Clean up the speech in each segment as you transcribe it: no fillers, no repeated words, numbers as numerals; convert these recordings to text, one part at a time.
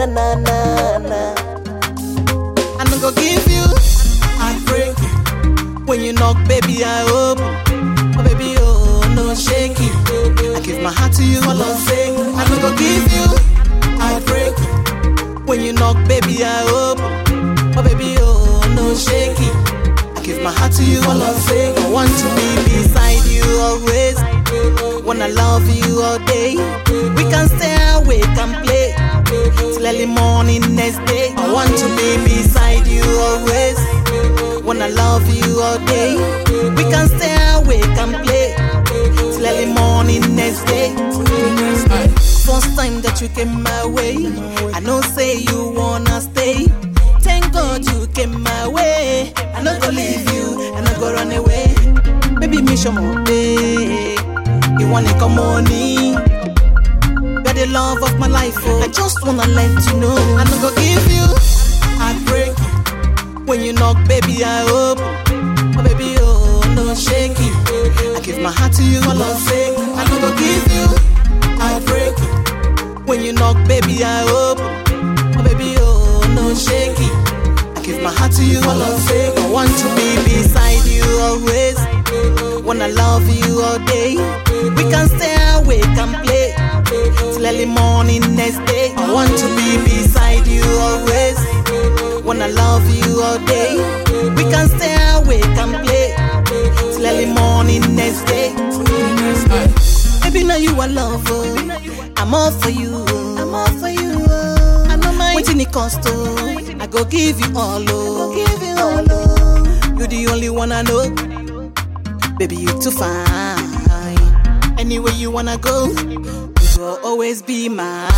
na na na. I'm not gonna give you heartbreak. When you knock, baby, I open. Oh, baby, oh, no shaky. I give my heart to you, all I'm saying. I'm not gonna give you heartbreak. When you knock, baby, I open. Oh, baby, oh, no shaky. I give my heart to you, all I'm saying. I want to be beside you always. Wanna love you all day. We can stay awake and play till early morning next day. I want to be beside you always. Wanna love you all day. We can stay awake and play till early morning next day. First time that you came my way, I know say you wanna stay. Thank God you came my way. I not gonna leave you, I not gonna run away. Baby, me show more day. You wanna come on in? You're the love of my life, oh. I just wanna let you know I'm not gonna give you heartbreak. When you knock, baby, I open. Oh, baby, oh, no shaky. I give my heart to you, all I'm saying. I'm not gonna give you heartbreak. When you knock, baby, I open. Oh, baby, oh, no shaky. I give my heart to you, all I'm saying. I want to be beside you always. Wanna love you all day. We can stay awake and play till early morning next day. I want to be beside you always. Wanna love you all day. We can stay awake and play till early morning next day. Baby, now you are lover. I'm all for you. I'm all for you. I know my waiting it cost to. I go give you all. Oh. You're the only one I know. Baby, you too fine. Anywhere you wanna go, you will always be mine.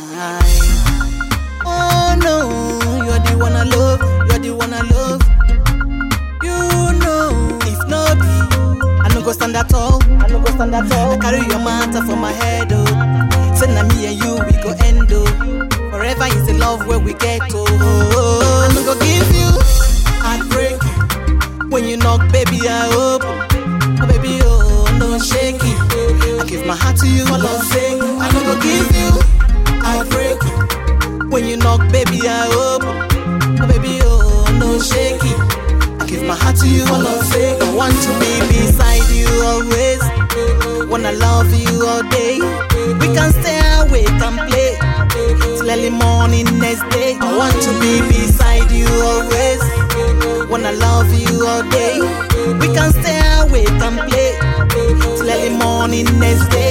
Oh no, you're the one I love. You're the one I love. You know, if not be, I no go stand at all. I carry your matter for my head, oh. Say na me and you, we go end, oh. Forever is the love where we get, oh. I no go give you heartbreak. When you knock, baby, I open. Oh, baby, oh, no shaky. I give my heart to you, all I'm saying. I no go give you heartbreak. When you knock, baby, I open. Oh, baby, oh, no shaky. I give my heart to you, all I'm saying. I want to be beside you always. Wanna love you all day. We can stay awake and play till early morning next day. I want to be beside you always. Wanna love you all day. We can stay awake and play till early morning next day.